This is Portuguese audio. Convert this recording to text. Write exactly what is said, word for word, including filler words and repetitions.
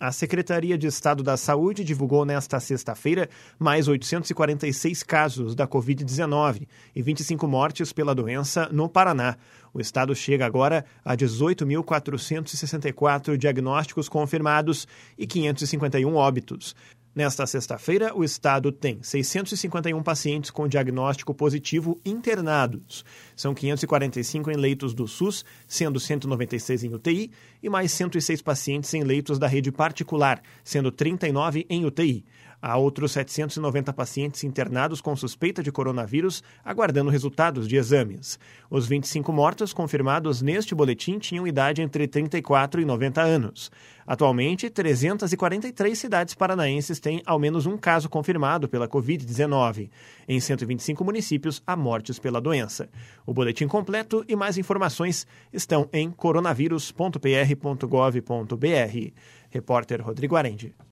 A Secretaria de Estado da Saúde divulgou nesta sexta-feira mais oitocentos e quarenta e seis casos da covid dezenove e vinte e cinco mortes pela doença no Paraná. O estado chega agora a dezoito mil quatrocentos e sessenta e quatro diagnósticos confirmados e quinhentos e cinquenta e um óbitos. Nesta sexta-feira, o estado tem seiscentos e cinquenta e um pacientes com diagnóstico positivo internados. São quinhentos e quarenta e cinco em leitos do SUS, sendo cento e noventa e seis em U T I, e mais cento e seis pacientes em leitos da rede particular, sendo trinta e nove em U T I. Há outros setecentos e noventa pacientes internados com suspeita de coronavírus, aguardando resultados de exames. Os vinte e cinco mortos confirmados neste boletim tinham idade entre trinta e quatro e noventa anos. Atualmente, trezentas e quarenta e três cidades paranaenses têm ao menos um caso confirmado pela covid dezenove. Em cento e vinte e cinco municípios, há mortes pela doença. O boletim completo e mais informações estão em coronavírus ponto p r ponto gov ponto b r. Repórter Rodrigo Arendi.